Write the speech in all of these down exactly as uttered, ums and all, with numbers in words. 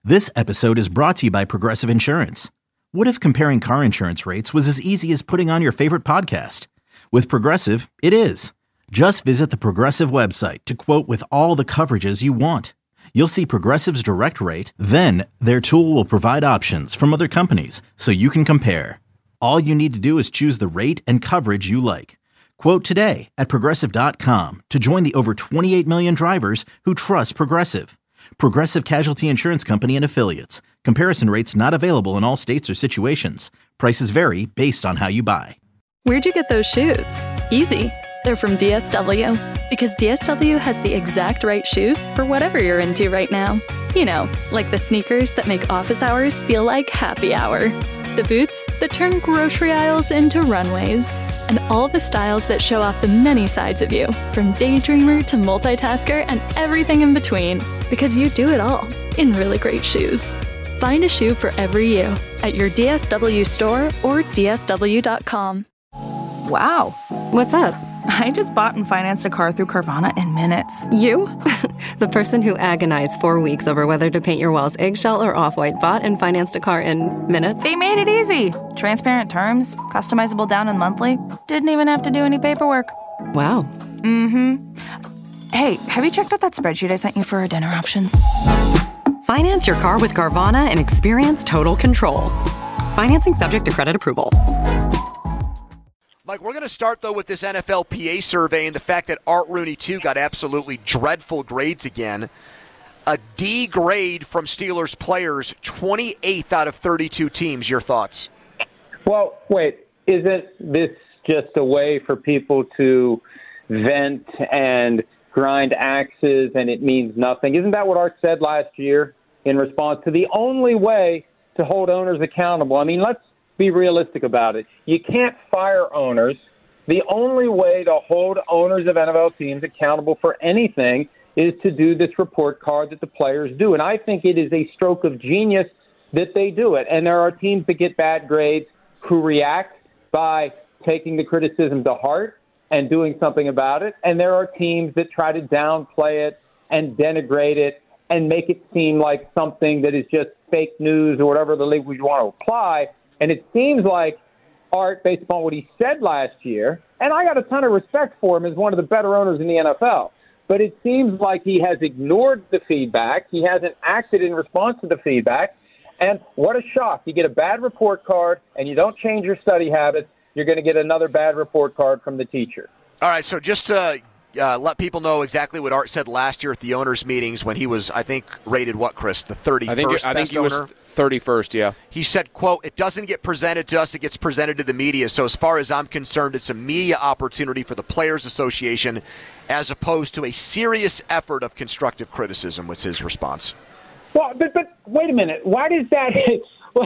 This episode is brought to you by Progressive Insurance. What if comparing car insurance rates was as easy as putting on your favorite podcast? With Progressive, it is. Just visit the Progressive website to quote with all the coverages you want. You'll see Progressive's direct rate, then their tool will provide options from other companies so you can compare. All you need to do is choose the rate and coverage you like. Quote today at Progressive dot com to join the over twenty-eight million drivers who trust Progressive. Progressive Casualty Insurance Company and Affiliates. Comparison rates not available in all states or situations. Prices vary based on how you buy. Where'd you get those shoes? Easy. They're from D S W. Because D S W has the exact right shoes for whatever you're into right now. You know, like the sneakers that make office hours feel like happy hour. The boots that turn grocery aisles into runways. And all the styles that show off the many sides of you, from daydreamer to multitasker and everything in between. Because you do it all in really great shoes. Find a shoe for every you at your D S W store or D S W dot com. Wow. What's up? I just bought and financed a car through Carvana in minutes. You? The person who agonized four weeks over whether to paint your walls eggshell or off-white bought and financed a car in minutes? They made it easy. Transparent terms, customizable down and monthly. Didn't even have to do any paperwork. Wow. Mm-hmm. Hey, have you checked out that spreadsheet I sent you for our dinner options? Finance your car with Carvana and experience total control. Financing subject to credit approval. Mike, we're going to start, though, with this N F L P A survey and the fact that Art Rooney, too, got absolutely dreadful grades again. A D grade from Steelers players, twenty-eighth out of thirty-two teams. Your thoughts? Well, wait, isn't this just a way for people to vent and grind axes and it means nothing? Isn't that what Art said last year in response to the only way to hold owners accountable? I mean, let's be realistic about it. You can't fire owners. The only way to hold owners of N F L teams accountable for anything is to do this report card that the players do. And I think it is a stroke of genius that they do it. And there are teams that get bad grades who react by taking the criticism to heart and doing something about it. And there are teams that try to downplay it and denigrate it and make it seem like something that is just fake news or whatever the language you want to apply. And it seems like Art, based upon what he said last year, and I got a ton of respect for him as one of the better owners in the N F L, but it seems like he has ignored the feedback. He hasn't acted in response to the feedback. And what a shock. You get a bad report card and you don't change your study habits, you're going to get another bad report card from the teacher. All right, so just to uh, let people know exactly what Art said last year at the owners' meetings when he was, I think, rated what, Chris? The thirty-first I think, best I think he owner? was thirty-first, yeah. He said, quote, "It doesn't get presented to us, it gets presented to the media. So as far as I'm concerned, it's a media opportunity for the Players Association as opposed to a serious effort of constructive criticism," was his response. Well, but, but wait a minute. Why does that well,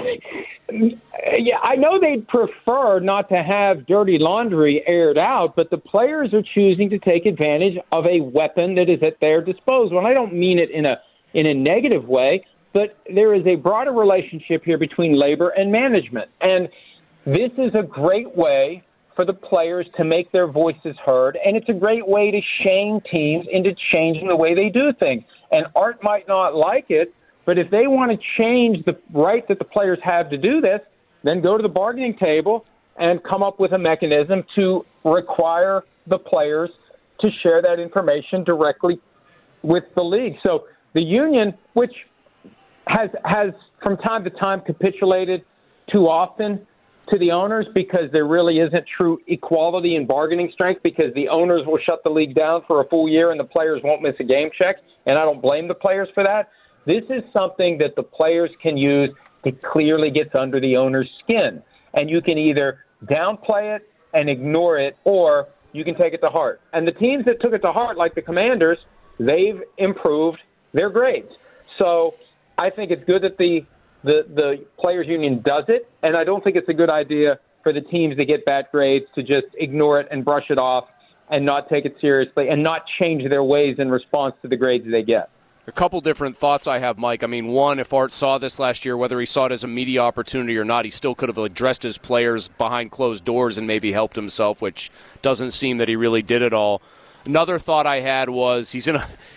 yeah, I know they'd prefer not to have dirty laundry aired out, but the players are choosing to take advantage of a weapon that is at their disposal. And I don't mean it in a in a negative way, but there is a broader relationship here between labor and management. And this is a great way for the players to make their voices heard, and it's a great way to shame teams into changing the way they do things. And Art might not like it, but if they want to change the right that the players have to do this, then go to the bargaining table and come up with a mechanism to require the players to share that information directly with the league. So the union, which has has from time to time capitulated too often to the owners because there really isn't true equality in bargaining strength, because the owners will shut the league down for a full year and the players won't miss a game check, and I don't blame the players for that. This is something that the players can use that clearly gets under the owner's skin. And you can either downplay it and ignore it, or you can take it to heart. And the teams that took it to heart, like the Commanders, they've improved their grades. So I think it's good that the, the, the players union does it, and I don't think it's a good idea for the teams that get bad grades to just ignore it and brush it off and not take it seriously and not change their ways in response to the grades they get. A couple different thoughts I have, Mike. I mean, one, if Art saw this last year, whether he saw it as a media opportunity or not, he still could have addressed his players behind closed doors and maybe helped himself, which doesn't seem that he really did at all. Another thought I had was he's in a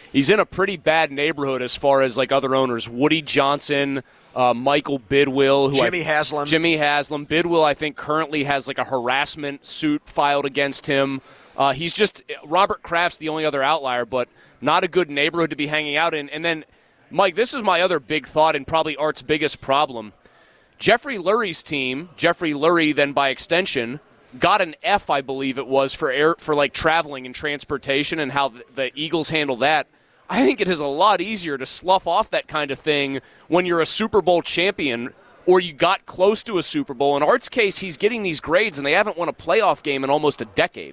he's in a pretty bad neighborhood as far as like other owners. Woody Johnson, uh, Michael Bidwill, who Jimmy I, Haslam. Jimmy Haslam. Bidwill, I think, currently has like a harassment suit filed against him. Uh, he's just Robert Kraft's the only other outlier, but not a good neighborhood to be hanging out in. And then, Mike, this is my other big thought and probably Art's biggest problem. Jeffrey Lurie's team, Jeffrey Lurie, then by extension, got an F, I believe it was, for air for like traveling and transportation and how the, the Eagles handle that. I think it is a lot easier to slough off that kind of thing when you're a Super Bowl champion or you got close to a Super Bowl. In Art's case, he's getting these grades, and they haven't won a playoff game in almost a decade.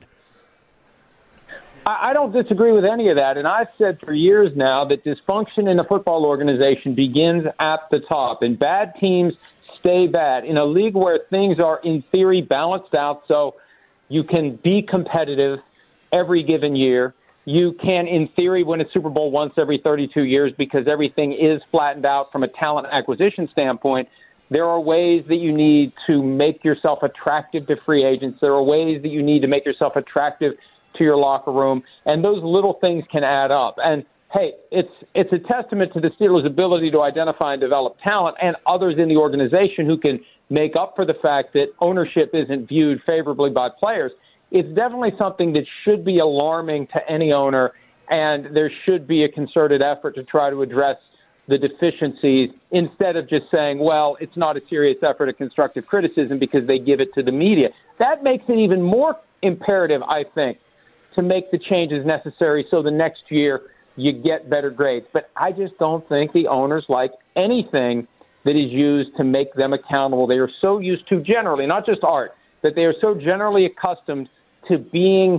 I don't disagree with any of that, and I've said for years now that dysfunction in a football organization begins at the top, and bad teams stay bad. In a league where things are, in theory, balanced out so you can be competitive every given year, you can, in theory, win a Super Bowl once every thirty-two years because everything is flattened out from a talent acquisition standpoint. There are ways that you need to make yourself attractive to free agents. There are ways that you need to make yourself attractive to your locker room, and those little things can add up. And hey, it's it's a testament to the Steelers' ability to identify and develop talent and others in the organization who can make up for the fact that ownership isn't viewed favorably by players. It's definitely something that should be alarming to any owner, and there should be a concerted effort to try to address the deficiencies instead of just saying, well, it's not a serious effort at constructive criticism because they give it to the media. That makes it even more imperative, I think, to make the changes necessary so the next year you get better grades. But I just don't think the owners like anything that is used to make them accountable. They are so used to generally, not just Art, that they are so generally accustomed to being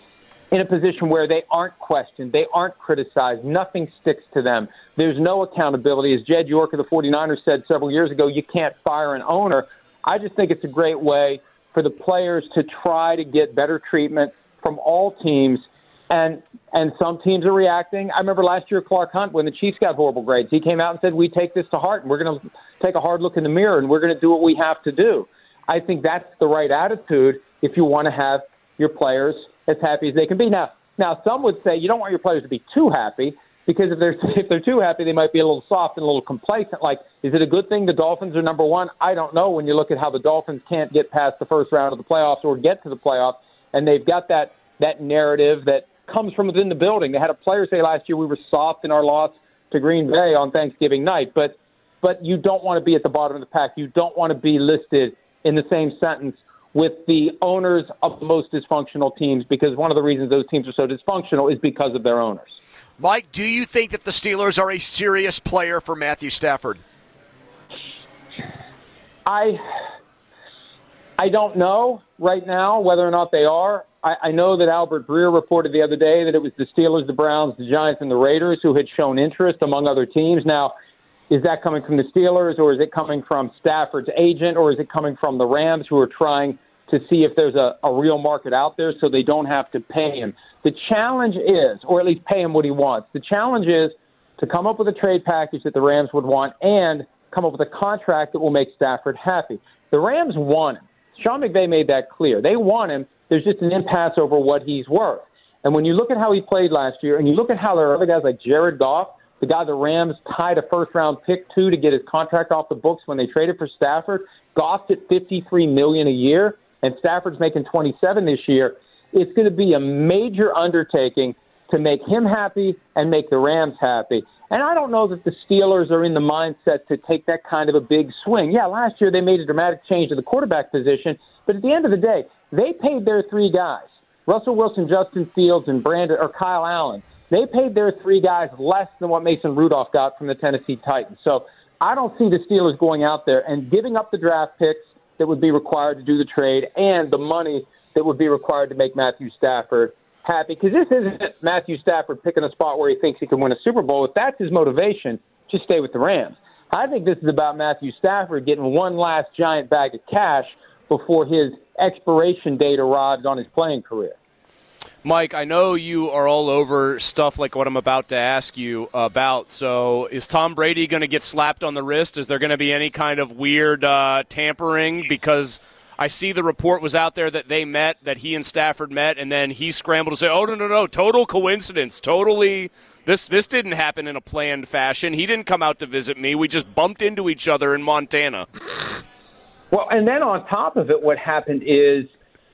in a position where they aren't questioned, they aren't criticized, nothing sticks to them. There's no accountability. As Jed York of the 49ers said several years ago, you can't fire an owner. I just think it's a great way for the players to try to get better treatment from all teams, and and some teams are reacting. I remember last year Clark Hunt, when the Chiefs got horrible grades, he came out and said, we take this to heart, and we're going to take a hard look in the mirror, and we're going to do what we have to do. I think that's the right attitude if you want to have your players as happy as they can be. Now, now some would say you don't want your players to be too happy, because if they're if they're too happy, they might be a little soft and a little complacent. Like, is it a good thing the Dolphins are number one? I don't know when you look at how the Dolphins can't get past the first round of the playoffs or get to the playoffs, and they've got that that narrative that comes from within the building. They had a player say last year we were soft in our loss to Green Bay on Thanksgiving night, but but you don't want to be at the bottom of the pack. You don't want to be listed in the same sentence with the owners of the most dysfunctional teams, because one of the reasons those teams are so dysfunctional is because of their owners. Mike, do you think that the Steelers are a serious player for Matthew Stafford? I I don't know right now whether or not they are. I, I know that Albert Breer reported the other day that it was the Steelers, the Browns, the Giants, and the Raiders who had shown interest among other teams. Now, is that coming from the Steelers, or is it coming from Stafford's agent, or is it coming from the Rams who are trying to see if there's a, a real market out there so they don't have to pay him? The challenge is, or at least pay him what he wants, the challenge is to come up with a trade package that the Rams would want and come up with a contract that will make Stafford happy. The Rams want him. Sean McVay made that clear. They want him. There's just an impasse over what he's worth. And when you look at how he played last year, and you look at how there are other guys like Jared Goff, the guy the Rams tied a first-round pick to to get his contract off the books when they traded for Stafford, Goff's at fifty-three million dollars a year, and Stafford's making twenty-seven this year. It's going to be a major undertaking to make him happy and make the Rams happy. And I don't know that the Steelers are in the mindset to take that kind of a big swing. Yeah, last year they made a dramatic change to the quarterback position, but at the end of the day, they paid their three guys, Russell Wilson, Justin Fields, and Brandon or Kyle Allen. They paid their three guys less than what Mason Rudolph got from the Tennessee Titans. So I don't see the Steelers going out there and giving up the draft picks that would be required to do the trade and the money that would be required to make Matthew Stafford happy. Because this isn't Matthew Stafford picking a spot where he thinks he can win a Super Bowl. If that's his motivation, just stay with the Rams. I think this is about Matthew Stafford getting one last giant bag of cash before his expiration date arrives on his playing career. Mike, I know you are all over stuff like what I'm about to ask you about. So is Tom Brady going to get slapped on the wrist? Is there going to be any kind of weird uh, tampering? Because I see the report was out there that they met, that he and Stafford met, and then he scrambled to say, oh, no, no, no, total coincidence, totally This this didn't happen in a planned fashion. He didn't come out to visit me. We just bumped into each other in Montana. Well, and then on top of it, what happened is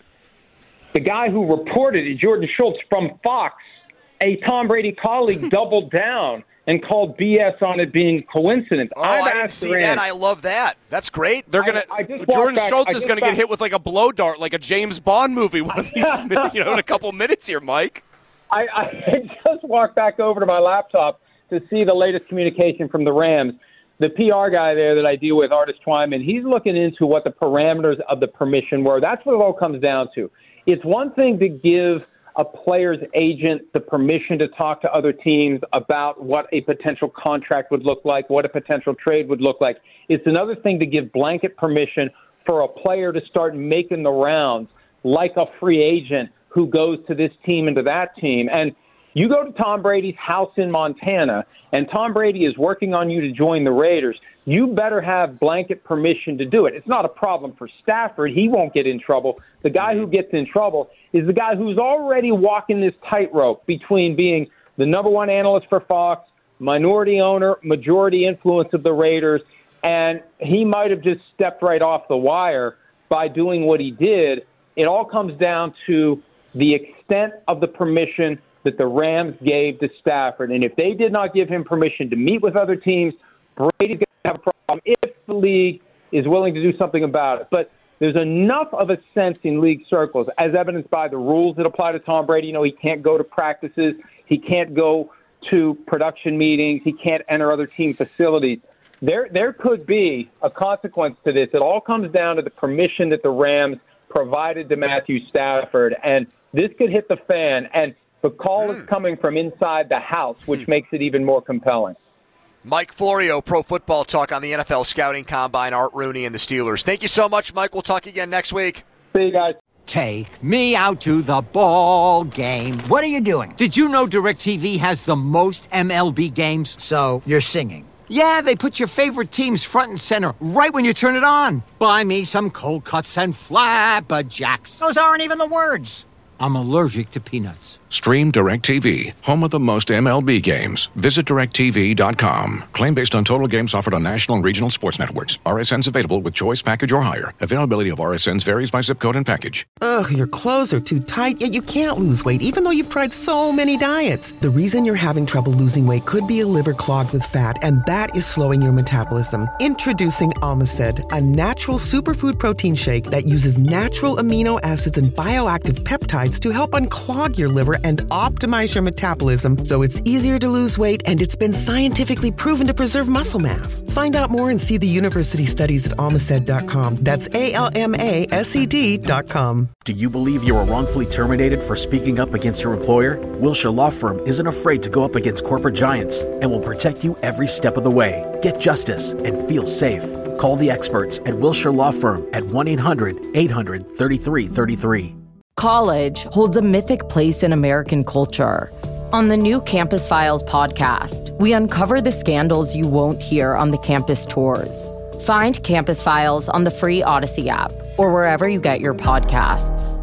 the guy who reported it, Jordan Schultz from Fox, a Tom Brady colleague, doubled down and called B S on it being coincidence. Oh, I've I didn't see Durant, that. I love that. That's great. They're gonna. I, I Jordan back, Schultz is going to get hit with like a blow dart, like a James Bond movie, one of these, you know, in a couple minutes here, Mike. I, I just walked back over to my laptop to see the latest communication from the Rams. The P R guy there that I deal with, Artis Twyman, he's looking into what the parameters of the permission were. That's what it all comes down to. It's one thing to give a player's agent the permission to talk to other teams about what a potential contract would look like, what a potential trade would look like. It's another thing to give blanket permission for a player to start making the rounds like a free agent who goes to this team and to that team. And you go to Tom Brady's house in Montana, and Tom Brady is working on you to join the Raiders, you better have blanket permission to do it. It's not a problem for Stafford. He won't get in trouble. The guy who gets in trouble is the guy who's already walking this tightrope between being the number one analyst for Fox, minority owner, majority influence of the Raiders, and he might have just stepped right off the wire by doing what he did. It all comes down to the extent of the permission that the Rams gave to Stafford. And if they did not give him permission to meet with other teams, Brady's going to have a problem if the league is willing to do something about it. But there's enough of a sense in league circles, as evidenced by the rules that apply to Tom Brady. You know, he can't go to practices. He can't go to production meetings. He can't enter other team facilities. There, there could be a consequence to this. It all comes down to the permission that the Rams provided to Matthew Stafford. And this could hit the fan. And the call mm. is coming from inside the house, which mm. makes it even more compelling. Mike Florio, Pro Football Talk on the N F L Scouting Combine, Art Rooney and the Steelers. Thank you so much, Mike. We'll talk again next week. See you guys. Take me out to the ball game. What are you doing? Did you know DirecTV has the most M L B games? So you're singing. Yeah, they put your favorite teams front and center right when you turn it on. Buy me some cold cuts and flapjacks. Those aren't even the words. I'm allergic to peanuts. Stream DirecTV, home of the most M L B games. Visit direct T V dot com. Claim based on total games offered on national and regional sports networks. R S Ns available with choice package or higher. Availability of R S Ns varies by zip code and package. Ugh, your clothes are too tight, yet you can't lose weight even though you've tried so many diets. The reason you're having trouble losing weight could be a liver clogged with fat, and that is slowing your metabolism. Introducing Omicid, a natural superfood protein shake that uses natural amino acids and bioactive peptides to help unclog your liver and optimize your metabolism so it's easier to lose weight, and it's been scientifically proven to preserve muscle mass. Find out more and see the university studies at almaced dot com. That's A L M A S E D dot com. Do you believe you were wrongfully terminated for speaking up against your employer? Wilshire Law Firm isn't afraid to go up against corporate giants and will protect you every step of the way. Get justice and feel safe. Call the experts at Wilshire Law Firm at one eight hundred eight hundred thirty-three thirty-three. College holds a mythic place in American culture. On the new Campus Files podcast, we uncover the scandals you won't hear on the campus tours. Find Campus Files on the free Odyssey app or wherever you get your podcasts.